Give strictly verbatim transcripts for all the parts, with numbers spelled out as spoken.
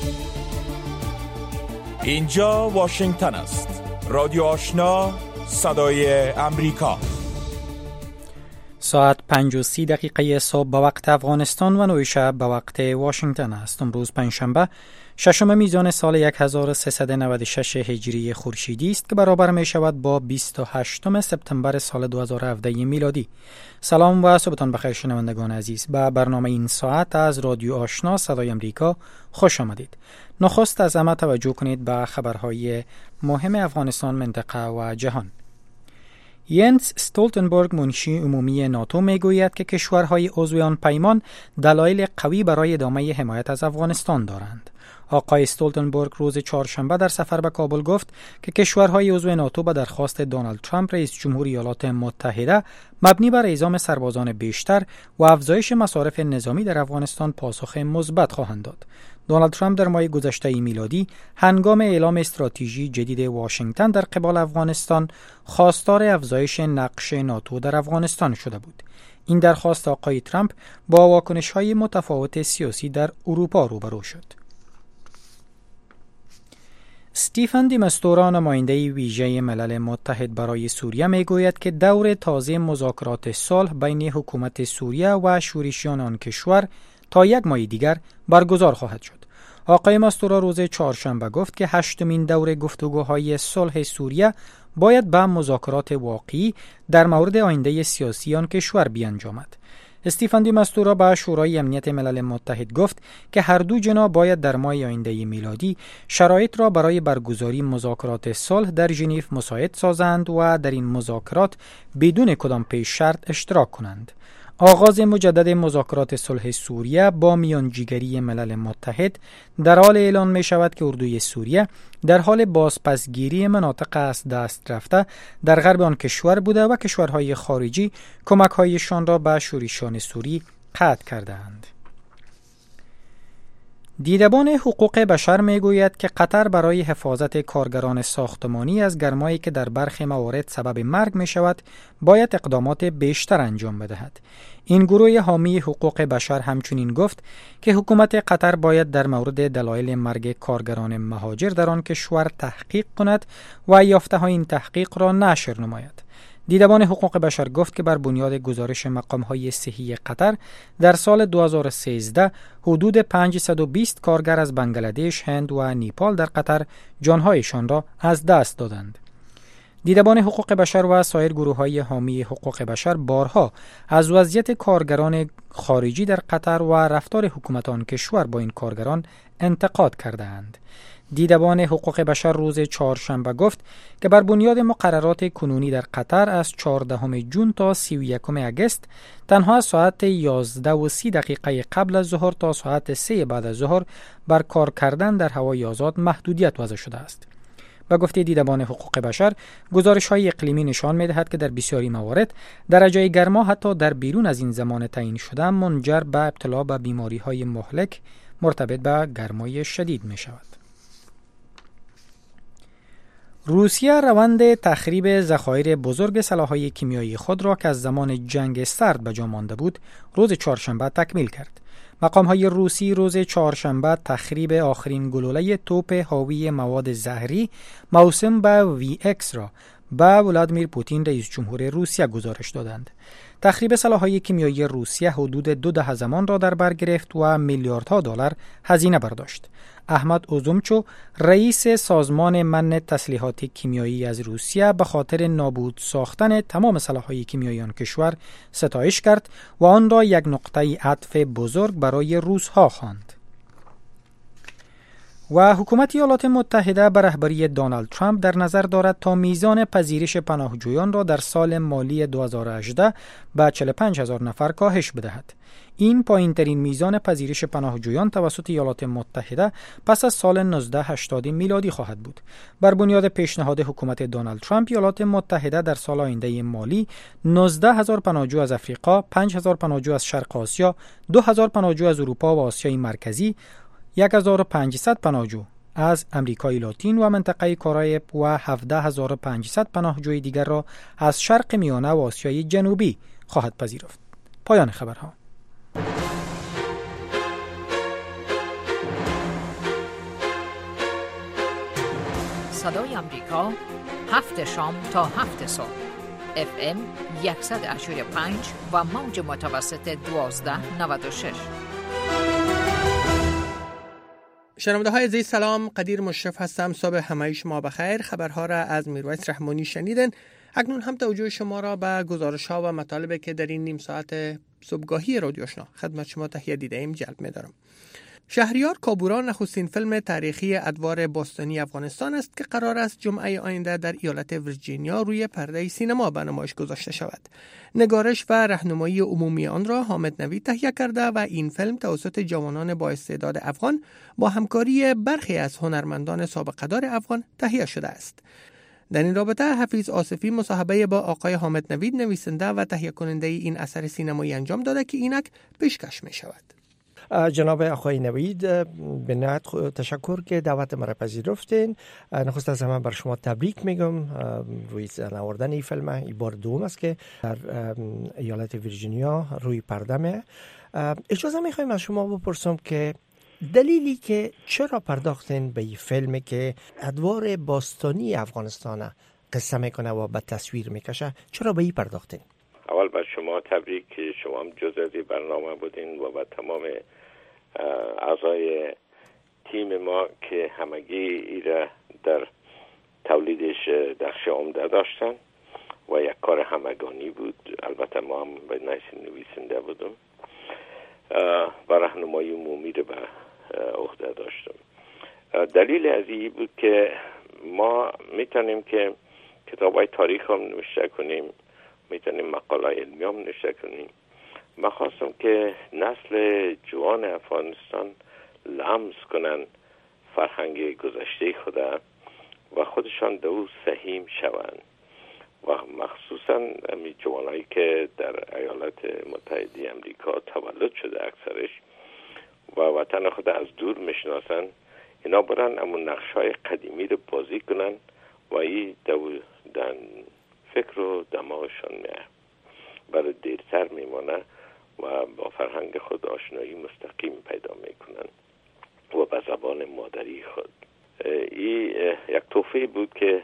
اینجا واشنگتن است. رادیو آشنا، صدای امریکا. ساعت پنج و سی دقیقه صبح به وقت افغانستان و نوی شب به وقت واشنگتن است. امروز پنجشنبه ششم میزان سال هزار و سیصد و نود و شش هجری خورشیدی است که برابر می شود با بیست و هشتم سپتامبر سال دو هزار و هفده میلادی. سلام و صبحتان بخیر شنوندگان عزیز. به برنامه این ساعت از رادیو آشنا صدای امریکا خوش آمدید. نخست از همه توجه کنید به خبرهای مهم افغانستان، منطقه و جهان. ینس استولتنبرگ منشی عمومی ناتو میگوید که کشورهای عضو آن پیمان دلایل قوی برای ادامه حمایت از افغانستان دارند. آقای استولتنبرگ روز چهارشنبه در سفر به کابل گفت که کشورهای عضو ناتو به درخواست دونالد ترامپ رئیس جمهور ایالات متحده مبنی بر اعزام سربازان بیشتر و افزایش مصارف نظامی در افغانستان پاسخ مثبت خواهند داد. دونالد ترامپ در ماه گذشته میلادی هنگام اعلام استراتژی جدید واشنگتن در قبال افغانستان خواستار افزایش نقش ناتو در افغانستان شده بود. این درخواست آقای ترامپ با واکنش‌های متفاوت سیاسی در اروپا روبرو شد. استیفن دی مستورا، نماینده ویژه ملل متحد برای سوریه، میگوید که دور تازه مذاکرات صلح بین حکومت سوریه و شورشیان آن کشور تا یک ماه دیگر برگزار خواهد شد. آقای مستورا روز چهارشنبه گفت که هشتمین دور گفتگوهای صلح سوریه باید به مذاکرات واقعی در مورد آینده سیاسی آن کشور بیانجامد. استیفن دی مستورا به شورای امنیت ملل متحد گفت که هر دو جناح باید در ماه آینده میلادی شرایط را برای برگزاری مذاکرات صلح در ژنو مساعد سازند و در این مذاکرات بدون کدام پیش شرط اشتراک کنند. آغاز مجدد مذاکرات صلح سوریه با میانجیگری ملل متحد در حال اعلان می شود که اردوی سوریه در حال بازپسگیری مناطق از دست رفته در غرب آن کشور بوده و کشورهای خارجی کمک‌هایشان را به شورشیان سوری قطع کردند. دیدبان حقوق بشر میگوید که قطر برای حفاظت کارگران ساختمانی از گرمایی که در برخی موارد سبب مرگ می شود باید اقدامات بیشتر انجام بدهد. این گروه حامی حقوق بشر همچنین گفت که حکومت قطر باید در مورد دلایل مرگ کارگران مهاجر در آن کشور تحقیق کند و یافته‌های این تحقیق را نشر نماید. دیدبان حقوق بشر گفت که بر بنیاد گزارش مقام‌های صحی قطر در سال دو هزار و سیزده حدود پانصد و بیست کارگر از بنگلادش، هند و نیپال در قطر جانهایشان را از دست دادند. دیدبان حقوق بشر و سایر گروه‌های حامی حقوق بشر بارها از وضعیت کارگران خارجی در قطر و رفتار حکومت آن کشور با این کارگران انتقاد کردند. دیدبان حقوق بشر روز چهارشنبه گفت که بر بنیاد مقررات کنونی در قطر از چهاردهم ژوئن تا سی و یکم آگوست تنها از ساعت یازده و سی دقیقه قبل از ظهر تا ساعت سه بعد از ظهر بر کار کردن در هوای آزاد محدودیت وضع شده است. به گفته دیدبان حقوق بشر، گزارش‌های اقلیمی نشان می‌دهد که در بسیاری موارد درجه گرما حتی در بیرون از این زمان تعیین شده منجر به ابتلا به بیماری‌های مهلک مرتبط به گرمای شدید می‌شود. روسیه روند تخریب ذخایر بزرگ سلاح‌های کیمیایی خود را که از زمان جنگ سرد به جا مانده بود روز چهارشنبه تکمیل کرد. مقام‌های روسی روز چهارشنبه تخریب آخرین گلوله توپ حاوی مواد زهری موسوم به وی اکس را به ولادیمیر پوتین رئیس جمهور روسیه گزارش دادند. تخریب سلاح‌های کیمیایی روسیه حدود دو دهه زمان را در بر گرفت و میلیاردها دلار هزینه برداشت. احمد اوزومچو، رئیس سازمان منع تسلیحات کیمیایی از روسیه، به خاطر نابود ساختن تمام سلاح‌های کیمیایی آن کشور ستایش کرد و آن را یک نقطه عطف بزرگ برای روس‌ها خواند. و حکومت ایالات متحده به رهبری دونالد ترامپ در نظر دارد تا میزان پذیرش پناهجویان را در سال مالی دو هزار و هجده به چهل و پنج هزار نفر کاهش بدهد. این پایین‌ترین میزان پذیرش پناهجویان توسط ایالات متحده پس از سال نوزده هشتاد میلادی خواهد بود. بر بنیاد پیشنهاد حکومت دونالد ترامپ، ایالات متحده در سال آینده مالی نوزده هزار پناهجو از آفریقا، پنج هزار پناهجو از شرق آسیا، دو هزار پناهجو از اروپا و آسیای مرکزی، هزار و پانصد پناهجو از امریکای لاتین و منطقه کارائیب و هفده هزار و پانصد پناهجوی دیگر را از شرق میانه و آسیای جنوبی خواهد پذیرفت. پایان خبرها. صدای امریکا هفت شام تا هفت صبح اف ام صد و هشتاد و پنج و موج متوسط دوازده نود و شش. شنونده های عزیز سلام، قدیر مشرف هستم. صبح همه شما بخیر. خبرها را از میرویس رحمانی شنیدن. اکنون هم توجه شما را به گزارش ها و مطالبی که در این نیم ساعت صبحگاهی رادیو آشنا خدمت شما تهیه دیده ایم جلب می دارم. شهریار کابورا نخستین فیلم تاریخی ادوار باستانی افغانستان است که قرار است جمعه آینده در ایالت ویرجینیا روی پرده سینما به نمایش گذاشته شود. نگارش و راهنمایی عمومی آن را حامد نوید تهیه کرده و این فیلم توسط جوانان با استعداد افغان با همکاری برخی از هنرمندان سابقه‌دار افغان تهیه شده است. در این رابطه حفیظ آصفی مصاحبه با آقای حامد نوید نویسنده و تهیه کننده این اثر سینمایی انجام داده که اینک پیشکش می شود. جناب آقای نوید، به نهایت تشکر که دعوت مرا پذیرفتین. نخست از همه بر شما تبریک میگم روی نوردن این فیلم. این بار دوم است که در ایالت ویرجینیا روی پرده میه. اجازه میخوایم از شما بپرسم که دلیلی که چرا پرداختین به این فیلمی که ادوار باستانی افغانستان قصه میکنه و به تصویر میکشه، چرا به این پرداختین؟ اول بر شما تبریک که شما هم جزء برنامه بودین و با تمام اعضای تیم ما که همگی ایره در تولیدش نقش عمده داشتن و یک کار همگانی بود. البته ما هم به نویس نویسنده بودم و راهنمایی عمومی رو به عهده داشتم. دلیل از این بود که ما میتونیم که کتابای تاریخ هم نوشته کنیم، میتونیم مقاله علمی هم نوشته کنیم. من خواستم که نسل جوان افغانستان لمس کنن فرهنگ گذشته خود و خودشان در او سهیم شوند و مخصوصا امی جوانایی که در ایالات متحده امریکا تولد شده اکثرش و وطن خود از دور میشناسن، اینا برن امون نقش‌های قدیمی رو بازی کنن و این در فکر و دماغشان میه برای دیرتر میمانه و با فرهنگ خود آشنایی مستقیم پیدا میکنن و به زبان مادری خود. این یک تحفه بود که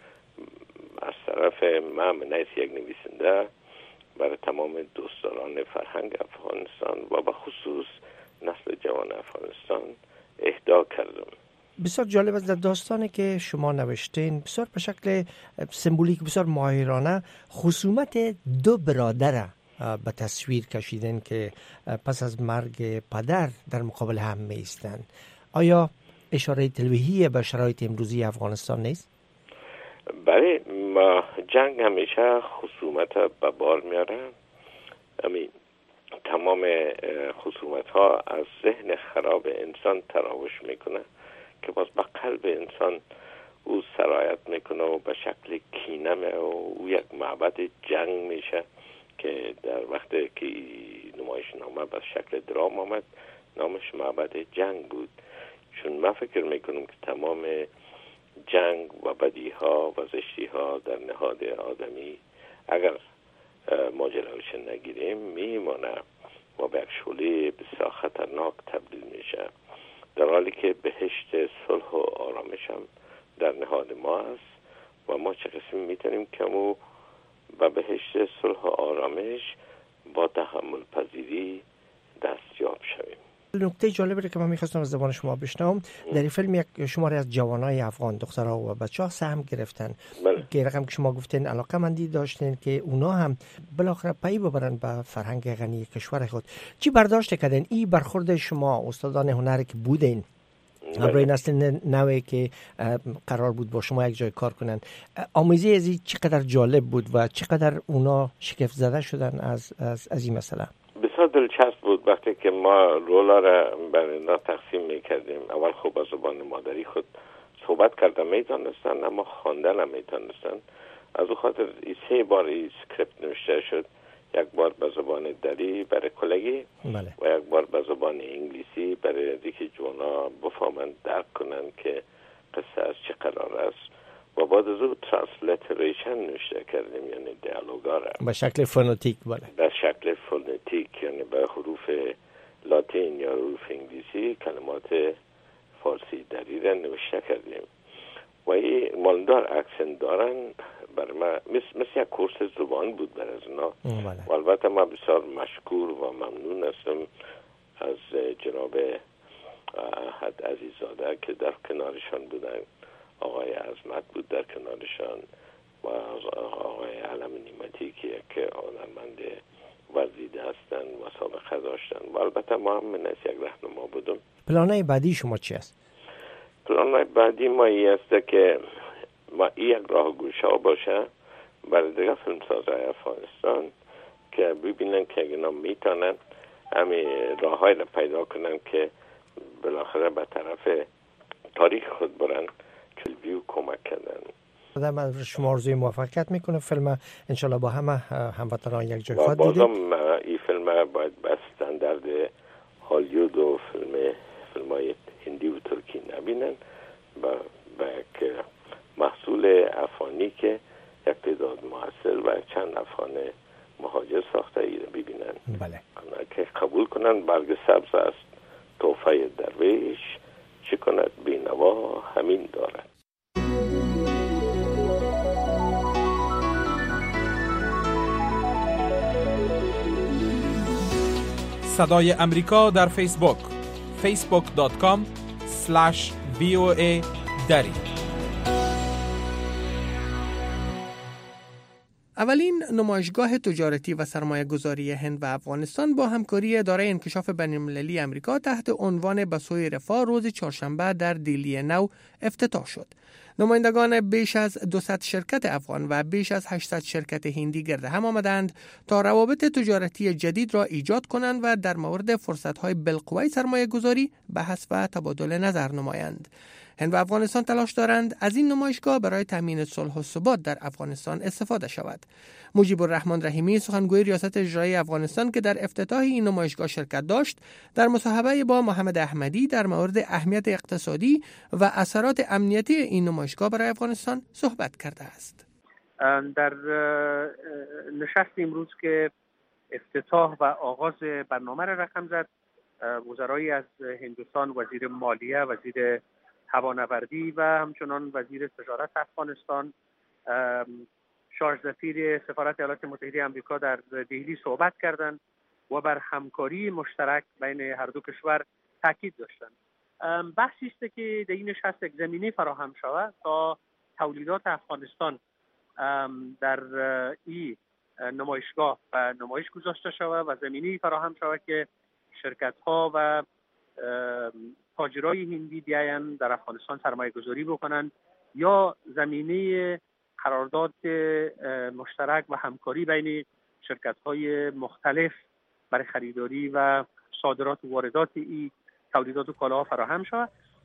از طرف من منیس یک نویسنده برای تمام دوستداران فرهنگ افغانستان و به خصوص نسل جوان افغانستان اهدا کردم. بسیار جالب است. در داستانی که شما نوشتین بسیار به شکل سمبولیک بسیار ماهرانه خصومت دو برادر به تصویر کشیدن که پس از مرگ پدر در مقابل هم می ایستند. آیا اشاره تلویحی به شرایط امروزی افغانستان نیست؟ بله، ما جنگ همیشه خصومت به بار میاره. امین تمام خصومت ها از ذهن خراب انسان تراوش میکنه که باز به قلب انسان او سرایت میکنه و به شکل کینه و او یک معبد جنگ میشه که در وقتی که نمایش نامه به شکل درام آمد نامش معبد جنگ بود، چون من فکر میکنم که تمام جنگ و بدی ها و زشتی ها در نهاد آدمی اگر ماجراش نگیریم میمانه و به یک شعله بسیار خطرناک تبدیل میشه، در حالی که بهشت صلح و آرامش هم در نهاد ما است و ما چه قسم میتونیم که مو به بهشت صلح و آرامش با تحمل پذیری دستیاب شویم. نکته جالبی که من میخواستم از زبان شما بشنوم، در این فیلم یک شماری از جوانای افغان دخترها و بچه‌ها سهم گرفتن. بله. که رقم که شما گفتین علاقه‌مندی داشتین که اونا هم بالاخره پی ببرن به فرهنگ غنی کشور خود. چی برداشت کردین؟ این برخورد شما استادان هنری که بودین برای نسل نوی که قرار بود با شما یک جای کار کنن، آموزی از این چقدر جالب بود و چقدر اونا شگفت زده شدن از از از این مسئله؟ بسیار دلچسب بود وقتی که ما رولا را برای اینا تقسیم میکردیم. اول خوب از زبان مادری خود صحبت کردن میتونستن اما خواندن هم میتونستن. از او خاطر ای سه بار ای سکریپت نوشته شد، یک بار به زبان دری برای کلگی بله. و یک بار به زبان انگلیسی برای دیگه جوانا بفهمن درک کنن که قصه از چه قرار است و بعد از او ترانسلیتریشن نوشته کردیم، یعنی دیالوگا را به شکل فونتیک بله. به شکل فونتیک یعنی به حروف لاتین یا حروف انگلیسی کلمات فارسی دری را نوشته کردیم و این مالدار اکسنت دارن. برای من مثل, مثل یک کورس زبان بود برای از اونا. و البته من بسیار مشکور و ممنون هستم از جناب حد عزیزاده که در کنارشان بودن، آقای عظمت بود در کنارشان و آقای علم نیمتی که یک هنرمند ورزیده هستن و سابقه داشتن و البته ما هم من از یک راهنما بودم. پلانای بعدی شما چی است؟ پلانای بعدی ما ای است که ما یک راه گوشا باشه برای دیگه فیلمسازهای افغانستان که ببینن که اگه اینا میتونن همین راه های رو پیدا کنن که بالاخره به طرف تاریخ خود برن کلبیو کمک کردن. من شما آرزوی موفقیت میکنه فیلم انشالله با همه هموطنان یک جای خواهد دیدیم. بازم این فیلم باید به استاندارد هالیوود و فیلم فیلمای هندی و ترکی نبینن و به یک محصول افغانی که یک تعداد موثر و چند افغان مهاجر ساخته ای ببینن. بله. اونا که قبول کنن برگ سبز است توفه درویش چی کند بینوا همین دارد. صدای امریکا در فیسبوک فیسبوک دات کام اسلش وی او ای دری. اولین نمایشگاه تجارتی و سرمایه گذاری هند و افغانستان با همکاری اداره انکشاف بین‌المللی امریکا تحت عنوان به سوی رفاه روز چهارشنبه در دیلی نو افتتاح شد. نمایندگان بیش از دویست شرکت افغان و بیش از هشتصد شرکت هندی گرد هم آمدند تا روابط تجارتی جدید را ایجاد کنند و در مورد فرصت‌های بالقوه سرمایه گذاری بحث و تبادل نظر نمایند. هند و افغانستان تلاش دارند از این نمایشگاه برای تامین صلح و ثبات در افغانستان استفاده شود. مجیب الرحمن رحیمی سخنگوی ریاست اجرایی افغانستان که در افتتاح این نمایشگاه شرکت داشت، در مصاحبه با محمد احمدی در مورد اهمیت اقتصادی و اثرات امنیتی این نمایشگاه برای افغانستان صحبت کرده است. در نشست امروز که افتتاح و آغاز برنامه را رقم زد، وزرای از هندوستان، وزیر مالیه، وزیر هوانوردی و همچنان وزیر تجارت افغانستان، شارژ سفیر سفارت ایالات متحده آمریکا در دهلی صحبت کردند و بر همکاری مشترک بین هر دو کشور تاکید داشتند. بحثی است که در این نشست یک زمینه فراهم شود تا تولیدات افغانستان در این نمایشگاه و نمایش گذاشته شود و زمینه فراهم شود که شرکت‌ها و تاجرای هندی بیاین در افغانستان سرمایه گذاری بکنن یا زمینه قرارداد مشترک و همکاری بین شرکت‌های مختلف برای خریداری و صادرات و واردات این تولیدات و کالاها فراهم شود.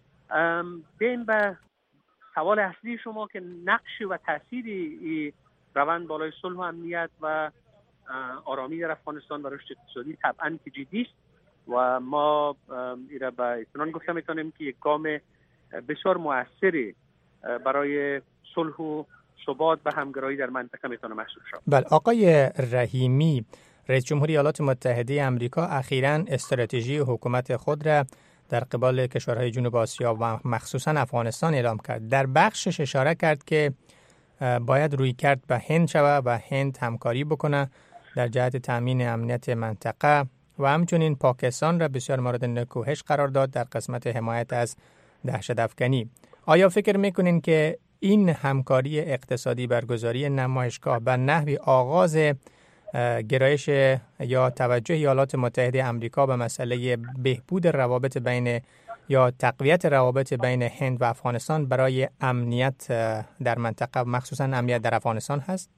بین به سوال اصلی شما که نقش و تاثیر این روند بالای صلح و امنیت و آرامی در افغانستان و رشد اقتصادی طبعاً که جدی است و ما ایره به اطمینان گفته میتونیم که یک گام بسیار مؤثری برای صلح و ثبات و همگرایی در منطقه میتونه محسوب شود. بله، آقای رحیمی، رئیس جمهوری ایالات متحده آمریکا اخیراً استراتژی حکومت خود را در قبال کشورهای جنوب آسیا و مخصوصاً افغانستان اعلام کرد. در بخشش اشاره کرد که باید روی کرد به هند شود و هند همکاری بکنه در جهت تامین امنیت منطقه و همچنین پاکستان را بسیار مورد نکوهش قرار داد در قسمت حمایت از دهشت افکنی. آیا فکر میکنین که این همکاری اقتصادی برگزاری نمایشگاه به نحوی آغاز گرایش یا توجه ایالات متحده آمریکا به مسئله بهبود روابط بین یا تقویت روابط بین هند و افغانستان برای امنیت در منطقه، مخصوصا امنیت در افغانستان هست؟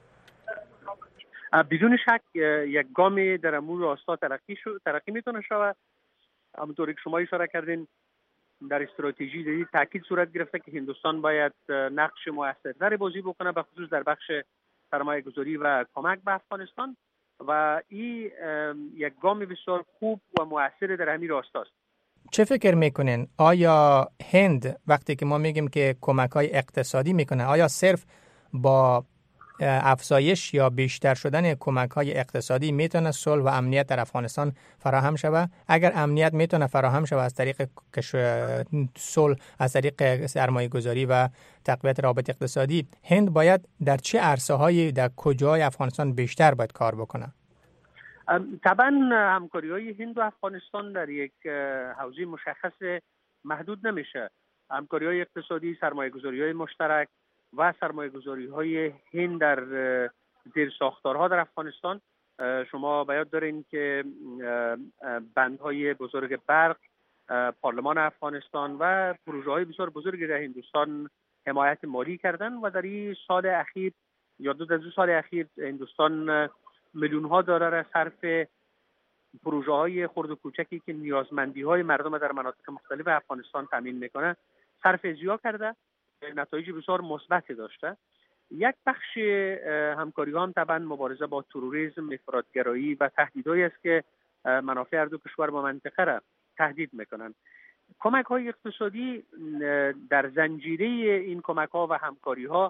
بدون شک یک گام در امور راستا ترقی شو ترقی میتونه شود. همونطوری که شما اشاره کردین در استراتژی جدید تاکید صورت گرفته که هندوستان باید نقش موثرتری بازی بکنه، به خصوص در بخش سرمایه گذاری و کمک به افغانستان و این یک گام بسیار خوب و موثر در همین راستاست. چه فکر میکنین؟ آیا هند وقتی که ما میگیم که کمک‌های اقتصادی میکنه، آیا صرف با افزایش یا بیشتر شدن کمک‌های اقتصادی میتونه صلح و امنیت در افغانستان فراهم شود؟ اگر امنیت میتونه فراهم شود از طریق صلح، از طریق سرمایه‌گذاری و تقویت روابط اقتصادی، هند باید در چه عرصه‌هایی، در کجای افغانستان بیشتر باید کار بکنه؟ طبعا همکاری‌های هند و افغانستان در یک حوزه مشخص محدود نمیشه. همکاری‌های اقتصادی، سرمایه‌گذاری‌های مشترک و سرمایه‌گذاری‌های هند در زیر ساختارها در افغانستان. شما باید دارین که بندهای بزرگ برق، پارلمان افغانستان و پروژه‌های بسیار بزرگی در هندوستان حمایت مالی کردن و در این سال اخیر یا دو دو سال اخیر هندوستان میلیون‌ها دلار صرف پروژه‌های خرد و کوچکی که نیازمندی‌های مردم در مناطق مختلف افغانستان تامین میکنه صرف ازیا کرده، نتایج بسیار مثبتی داشته. یک بخش همکاری ها هم طبعا مبارزه با تروریسم، افراطگرایی و تهدیدهایی است که منافع هر دو کشور و منطقه را تهدید میکنن. کمک های اقتصادی در زنجیره این کمک ها و همکاری ها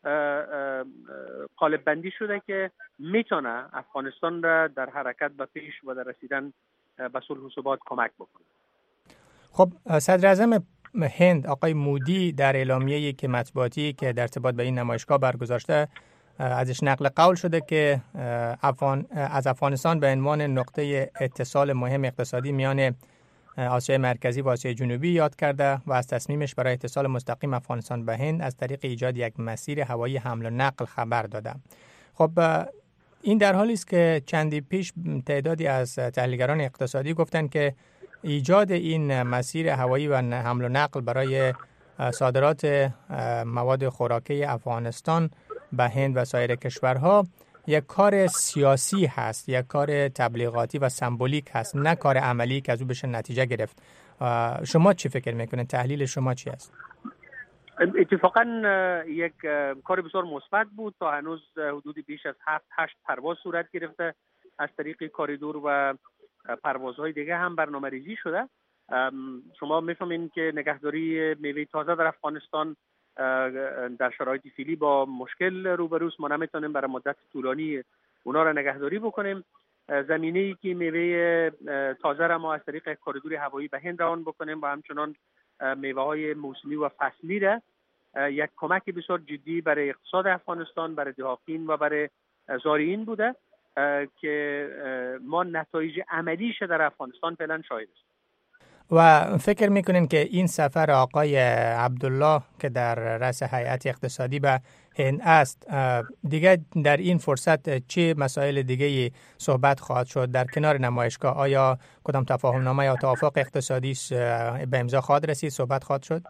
قالب بندی شده که میتونه افغانستان را در حرکت به پیش و در رسیدن به صلح و ثبات کمک بکنه. خب صدر اعظم هند آقای مودی در اعلامیه‌ای که مطبوعاتی که در ارتباط به این نمایشگاه برگزار شده ازش نقل قول شده که افغان از افغانستان به عنوان نقطه اتصال مهم اقتصادی میان آسیای مرکزی و آسیای جنوبی یاد کرده و از تصمیمش برای اتصال مستقیم افغانستان به هند از طریق ایجاد یک مسیر هوایی حمل و نقل خبر داده. خب این در حالی است که چندی پیش تعدادی از تحلیلگران اقتصادی گفتند که ایجاد این مسیر هوایی و حمل و نقل برای صادرات مواد خوراکی افغانستان به هند و سایر کشورها یک کار سیاسی هست، یک کار تبلیغاتی و سمبولیک هست، نه کار عملی که از او بشه نتیجه گرفت. شما چی فکر میکنید؟ تحلیل شما چی است؟ اتفاقا یک کار بسیار مثبت بود. تا هنوز حدود بیش از هفت هشت پرواز صورت گرفته از طریق کاریدور و پروازهای دیگه هم برنامه ریزی شده. شما میفهمین که نگهداری میوه تازه در افغانستان در شرایط فعلی با مشکل روبروست. ما نمیتونیم برای مدت طولانی اونا را نگهداری بکنیم. زمینه‌ای که میوه تازه را ما از طریق کاریدور هوایی به هند روان بکنیم و همچنان میوه‌های موسمی و فصلی را یک کمک بسیار جدی برای اقتصاد افغانستان، برای دهقین و برای زارعین بوده که ما نتایج عملیش در افغانستان فعلا شاهد است. و فکر میکنین که این سفر آقای عبدالله که در رأس هیئت اقتصادی به هند است دیگه در این فرصت چه مسائل دیگه صحبت خواهد شد در کنار نمایشگاه؟ آیا کدام تفاهم نامه یا توافق اقتصادی به امضا خواهد رسید، صحبت خواهد شد؟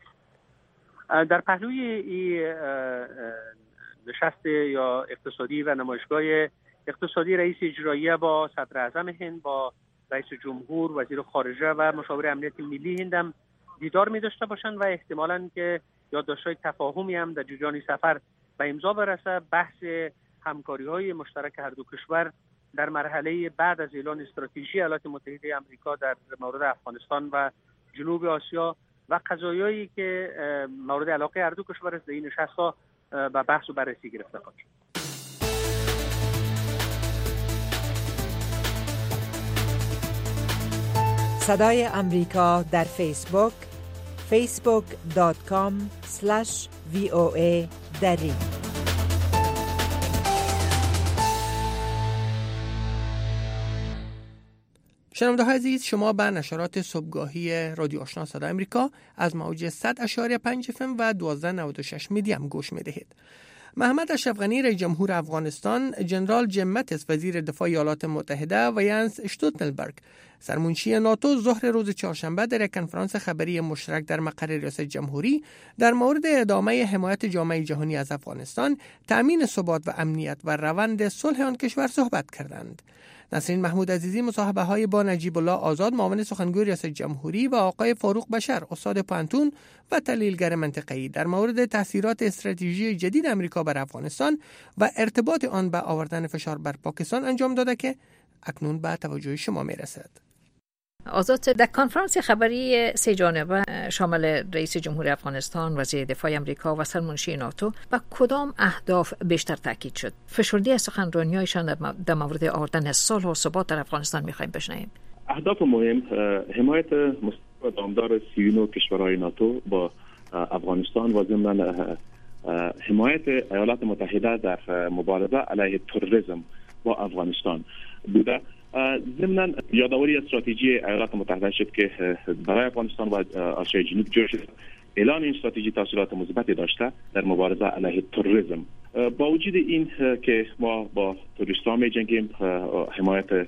در پهلوی این نشست یا اقتصادی و نمایشگاه اقتصادی رئیس اجراییه با صدر اعظم هند، با رئیس جمهور، وزیر خارجه و مشاور امنیت ملی هند هم دیدار می داشته باشند و احتمالاً که یادداشت‌های تفاهمی هم در جریان سفر به امضا برسه. بحث همکاری‌های مشترک هر دو کشور در مرحله بعد از اعلان استراتژی ایالات متحده آمریکا در مورد افغانستان و جنوب آسیا و قضایایی که مورد علاقه هر دو کشور است در این نشست‌ها به بحث و بررسی گرفته خواهد شد. صدای امریکا در فیسبوک فیسبوک دات کام اسلش وی او ای دری. شنونده های عزیز، شما به نشرات صبحگاهی رادیو آشنا صدای امریکا از موج صد اشاری پنج اف ام و دوازده نود و شش میدیم گوش میدهید. محمد اشرف غنی رئیس جمهور افغانستان، جنرال جیم ماتیس وزیر دفاع ایالات متحده و یانس اشتولتنبرگ سرمنشی ناتو ظهر روز چهارشنبه در یک کنفرانس خبری مشترک در مقر ریاست جمهوری در مورد ادامه حمایت جامعه جهانی از افغانستان، تأمین ثبات و امنیت و روند صلح آن کشور صحبت کردند. نسرین محمود عزیزی مصاحبه های با نجیب الله آزاد معاون سخنگوی ریاست جمهوری و آقای فاروق بشر استاد پانتون و تحلیلگر منطقه‌ای در مورد تاثیرات استراتژی جدید امریکا بر افغانستان و ارتباط آن به آوردن فشار بر پاکستان انجام داده که اکنون به توجه شما میرسد. آزاد، در کنفرانس خبری سه جانبه شامل رئیس جمهور افغانستان، وزیر دفاع امریکا و سرمنشی ناتو و کدام اهداف بیشتر تاکید شد؟ فشرده از سخنرانی‌هایشان در مورد آوردن صلح و ثبات در افغانستان می‌خوایم بشنویم. اهداف مهم حمایت مستقیم دامدار سی و نه کشورهای ناتو با افغانستان و ضمن حمایت ایالات متحده در مبارزه علیه تروریسم با افغانستان بوده. ضمن یادآوری استراتژی ایالات متحده شد که برای افغانستان و آسیای جنوب جور شد. اعلان این استراتژی تاثیرات مثبتی داشته در مبارزه علیه تروریسم. با وجود این که ما با تروریستان می جنگیم، حمایت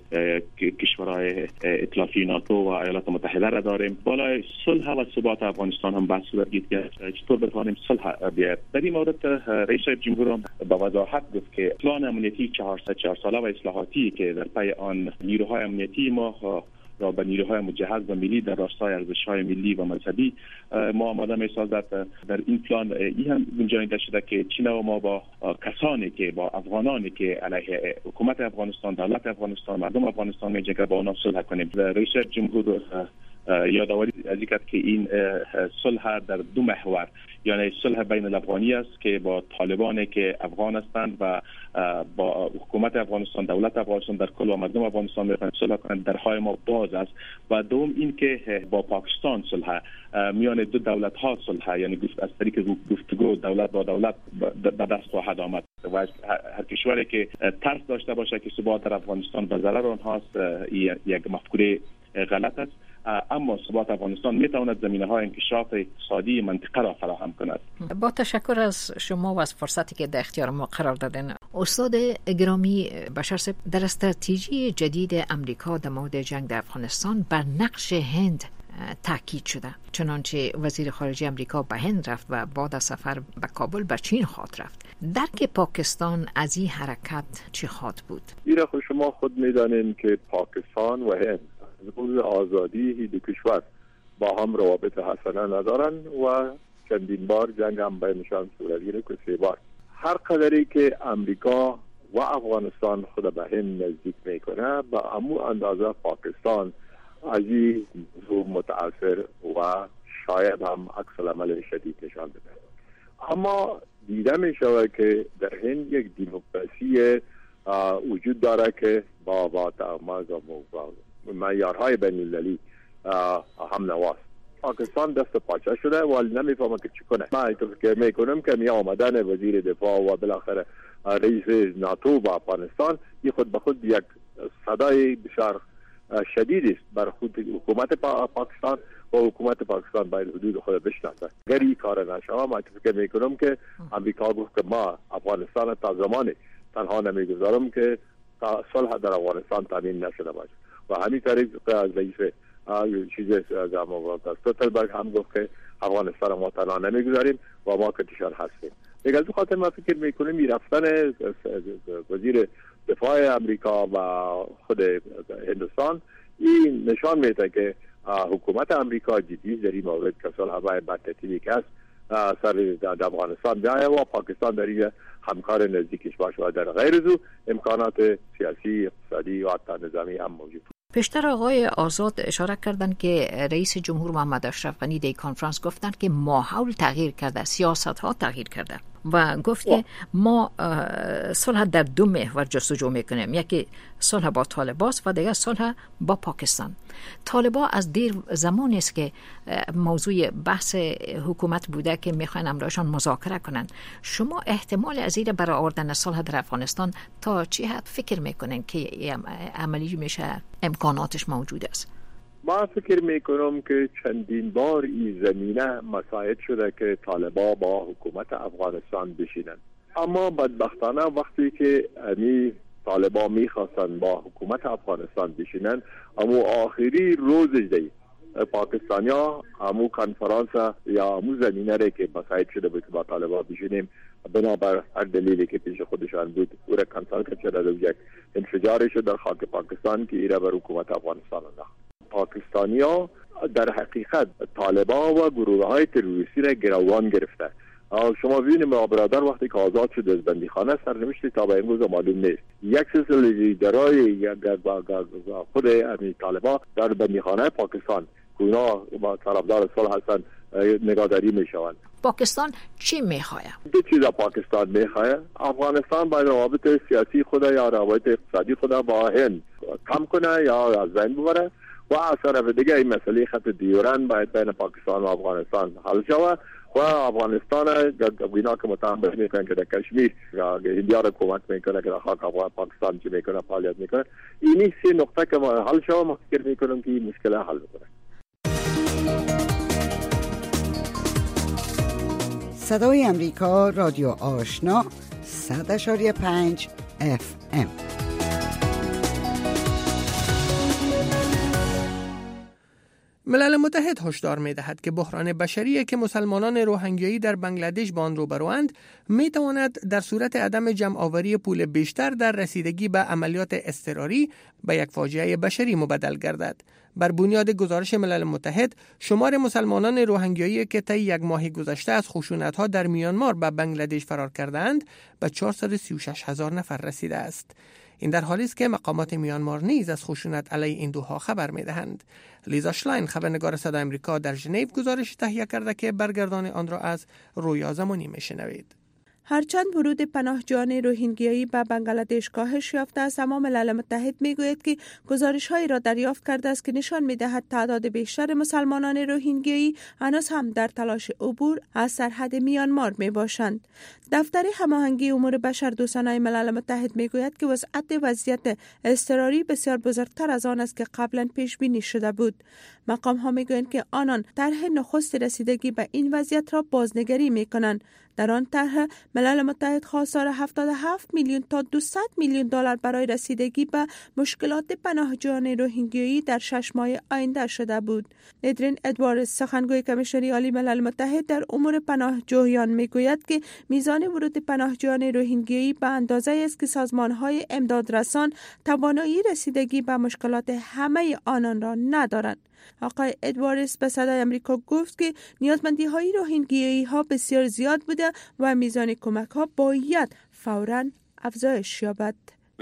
کشورهای ائتلافی ناتو و ایالات متحده را داریم، بالای صلح و ثبات افغانستان هم بحث صورت گرفت که چطور بتوانیم صلح بیاید. در این مورد رئیس جمهور با وضاحت گفت که پلان امنیتی چهارصد چهار ساله و اصلاحاتی که در پی آن نیروهای امنیتی ما را به نیروهای مجهز و ملی در راستای ارزش‌های ملی و مذهبی ما آماده می‌سازد. در این پلان این هم گنجانیده شده که چین و ما با کسانی که با افغانانی که علیه حکومت افغانستان، دولت افغانستان، مردم افغانستان می‌جنگند با آنها صلح کنیم. رئیس جمهور یادآوری از این که این صلح در دو محور، یعنی صلح بین الافغانی است که با طالبانی که افغان هستند و با حکومت افغانستان، دولت افغانستان در کل و مردم افغانستان میخواهند صلح کنند، درهای ما باز است. و دوم این که با پاکستان صلح، میان دو دولت ها صلح، یعنی از طریق گفتگو دولت با دولت به دست خواهد آمد و هر کشوری که ترس داشته باشه که ثبات در افغانستان به ضرر آنهاست، یک مفکوره غلط است. اما ثبات افغانستان میتواند زمینه‌های انکشاف اقتصادی منطقه را فراهم کند. با تشکر از شما و از فرصتی که در اختیار ما قرار دادین. استاد گرامی بشار صاحب، در استراتژی جدید امریکا در مورد جنگ در افغانستان بر نقش هند تاکید شده، چنانچه وزیر خارجه امریکا به هند رفت و بعد از سفر به کابل به چین خواهد رفت. درک پاکستان از این حرکت چه خواهد بود؟ ایره خود شما خود میدانید که پاکستان و هند روز آزادی هی دو کشور با هم روابط حسنه ندارن و چندین بار جنگ هم بینشان صورت گرفت که سه بار. هر قدری که امریکا و افغانستان خود به هند نزدیک میکنه، به امو اندازه پاکستان از این موضوع متاثر و شاید هم عکس العمل شدید نشان بده. اما دیده می شود که در هند یک دموکراسی وجود داره که با با تعامل و معیارهای بین المللی هم نواست. پاکستان دست پاچه شده ولی نمیفهمه که چی کنه. من فکر میکنم که می آمدن وزیر دفاع و بالاخره رئیس ناتو با افغانستان این خود به خود یک صدای بسیار شدید است بر خود حکومت پا پاکستان و حکومت پاکستان باید حدود خود بشناسه. اگر این کار نشه، من فکر میکنم که امریکا گفت که ما افغانستان تا زمانی تنها نمیگذارم که تا صلح در افغانستان تامین نشده باشه. و همین طریق از رئیس چیزی از استولتنبرگ هم گفت که افغانستان ما تنها نمیگذاریم و ما کتیشان هستیم. دیگه از خاطر ما فکر میکنیم این رفتن وزیر دفاع امریکا و خود هندوستان این نشان میده که حکومت امریکا جدی در این مورد که صلح باید با ترتیبی است سر در افغانستان بیایه و پاکستان در این همکار نزدیکش باشه و در غیر از او امکانات سیاسی، اقتصادی و حتی نظامی هم موجود. پیشتر آقای آزاد اشاره کردن که رئیس جمهور محمد اشرف غنی در کنفرانس گفتن که ماحول تغییر کرده، سیاست ها تغییر کرده و گفت که ما صلح در دو محور جستجو میکنیم، یکی صلح با طالبان و دیگر صلح با پاکستان. طالبان از دیر زمانی است که موضوع بحث حکومت بوده که میخوان امرایشان مذاکره کنن. شما احتمال از این برای آوردن صلح در افغانستان تا چه حد فکر میکنین که عملی میشه، امکاناتش موجود است؟ ما فکر میکنم که چندین بار این زمینه مساعد شده که طالبان با حکومت افغانستان بشینن، اما بدبختانه وقتی که امی طالبان میخواستن با حکومت افغانستان بشینن، اما آخری روزش دی پاکستانیا امو کنفرانس یا امو زمینه ره که مساعد شده بود با طالبان بشینیم بنابر هر دلیلی که پیش خودشان بود او را کنسل شده و یک انفجار شد در خاک پاکستان که ایره بر حکومت افغانستان انداخت. پاکستانیا در حقیقت طالبان و گروه های تروریستی را گروگان گرفته شما ببینید ما برادر وقتی که آزاد شد از بندیخانه سرنوشت تا به امروز معلوم نیست. یک سلسله لیدرای خود امنیت طالبان در بندیخانه پاکستان که اونا با طرفدار صلح هستن نگهداری میشوند. پاکستان چی میخواد؟ دو چیز پاکستان میخواد. افغانستان باید روابط سیاسی خود یا روابط اقتصادی خود با هند کم کنه یا از بین ببره و از طرف دیگه این مسئله خط دیورن باید بین پاکستان و افغانستان حل شود و افغانستان اینا که متهم میکنن که در کشمیر هندیا را کمک میکنه که در خاک افغان پاکستان چی میکنه فعالیت میکنه. اینی سه نقطه که حل شود ما فکر میکنم که این مشکل حل بکنه. صدای امریکا رادیو آشنا صد اشاری پنج اف ام. ملل متحد هشدار می‌دهد که بحران بشری که مسلمانان روهینگیایی در بنگلادش با آن روبروند می‌تواند در صورت عدم جمع‌آوری پول بیشتر در رسیدگی به عملیات اضطراری به یک فاجعه بشری مبدل گردد. بر بنیاد گزارش ملل متحد، شمار مسلمانان روهینگیایی که طی یک ماه گذشته از خشونت‌ها در میانمار به بنگلادش فرار کردند به چهارصد و سی و شش هزار نفر رسیده است. این در حالی است که مقامات میانمار نیز از خشونت علیه این دوها خبر می‌دهند. لیزا شلاین، خبرنگار صدای آمریکا در ژنو، گزارش تهیه کرده که برگردان آن را از رویا زمانی می‌شنوید. هرچند ورود پناهجویان روهینگیایی به بنگلادش کاهش یافته است، اما ملل متحد میگوید که گزارش‌هایی را دریافت کرده است که نشان می‌دهد تعداد بیشتر مسلمانان روهینگیایی هنوز هم در تلاش عبور از سرحد میانمار میباشند. دفتر هماهنگی امور بشردوستانه ملل متحد میگوید که وسعت وضعیت اضطراری بسیار بزرگتر از آن است که قبلا پیش بینی شده بود. مقام ها میگویند که آنان طرح نخست رسیدگی به این وضعیت را بازنگری میکنند. در آن طرح ملل متحد خواستار هفتاد و هفت میلیون تا دویست میلیون دلار برای رسیدگی به مشکلات پناهجویان روهینگیایی در شش ماه آینده شده بود. ادرین ادواردز، سخنگوی کمیسیون عالی ملل متحد در امور پناهجویان میگوید که میزان ورود پناهجویان روهینگیایی به اندازه است که سازمان‌های امدادرسان توانایی رسیدگی به مشکلات همه آنان را ندارند. آقای ادواردز به صدای آمریکا گفت که نیازمندی‌های روهینگیایی ها بسیار زیاد بوده و میزان کمک ها باید فوراً افزایش یابد.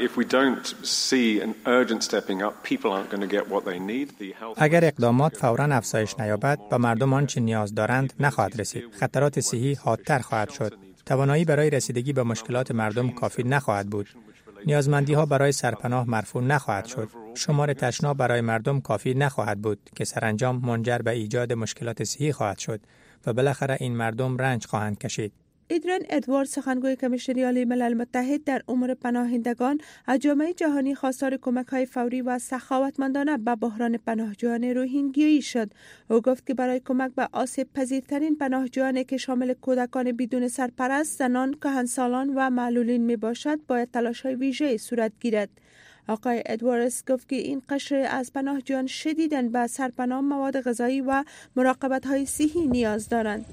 اگر اقدامات فوراً افزایش نیابد، به مردم آنچه نیاز دارند نخواهد رسید. خطرات صحی حادتر خواهد شد. توانایی برای رسیدگی به مشکلات مردم کافی نخواهد بود. نیازمندی ها برای سرپناه مرفوع نخواهد شد. شمار تشناب برای مردم کافی نخواهد بود که سرانجام منجر به ایجاد مشکلات صحی خواهد شد و بالاخره این مردم رنج خواهند کشید. ادرین ادوارد، سخنگوی کمیسیون عالی ملل متحد در امور پناهندگان، از جامعه جهانی خواستار کمک‌های فوری و سخاوتمندانه به بحران پناهجویان روهینگیایی شد. او گفت که برای کمک به آسیب پذیرترین پناهجویانی که شامل کودکان بدون سرپرست، زنان، کهنسالان و معلولین میباشد، باید تلاش‌های ویژه‌ای صورت گیرد. آقای ادواردز گفت که این قشر از پناهجویان شدیداً به سرپناه، مواد غذایی و مراقبت‌های صحی نیاز دارند.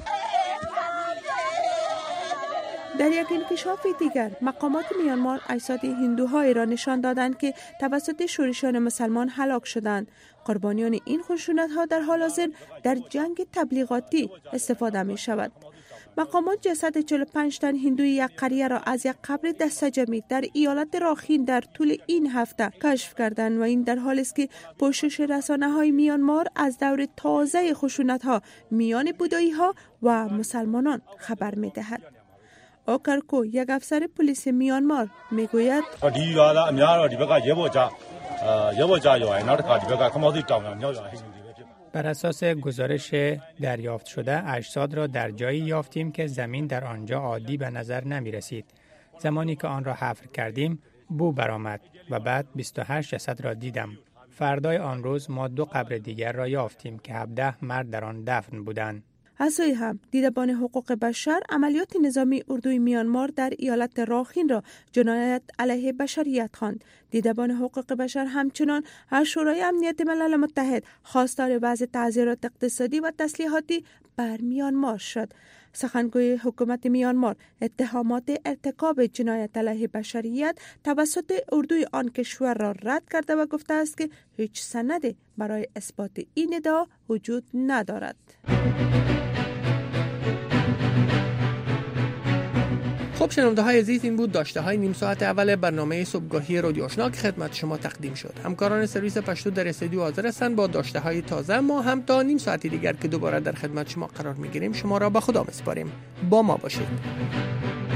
در یک انکشاف دیگر، مقامات میانمار اجساد هندوهایی را نشان دادند که توسط شورشیان مسلمان هلاک شدند. قربانیان این خشونت‌ها در حال حاضر در جنگ تبلیغاتی استفاده می شود. مقامات جسد چهل و پنج تن هندوی یک قریه را از یک قبر دستجمعی در ایالت راخین در طول این هفته کشف کردند و این در حالی است که پوشش رسانه‌های میانمار از دور تازه خشونت‌ها میان بودایی‌ها و مسلمانان خبر می‌دهد. اوکرکو، یک افسر پلیس میانمار، میگوید بر اساس گزارش دریافت شده، اجساد را در جایی یافتیم که زمین در آنجا عادی به نظر نمی رسید. زمانی که آن را حفر کردیم، بو برآمد و بعد بیست و هشت جسد را دیدم. فردای آن روز ما دو قبر دیگر را یافتیم که هفده مرد در آن دفن بودند. از سوی هم دیدبان حقوق بشر عملیات نظامی اردوی میانمار در ایالت راخین را جنایت علیه بشریت خواند. دیدبان حقوق بشر همچنان از شورای امنیت ملل متحد خواستار وضع تعذیرات اقتصادی و تسلیحاتی بر میانمار شد. سخنگوی حکومت میانمار اتهامات ارتکاب جنایت علیه بشریت توسط اردوی آن کشور را رد کرده و گفته است که هیچ سندی برای اثبات این ادعا وجود ندارد. خب شنونده های عزیز، این بود داشته های نیم ساعت اول برنامه صبحگاهی رادیو آشنا که خدمت شما تقدیم شد. همکاران سرویس پشتو در استودیو حاضر هستند با داشته های تازه. ما هم تا نیم ساعتی دیگر که دوباره در خدمت شما قرار میگیریم شما را به خدا میسپاریم. با ما باشید.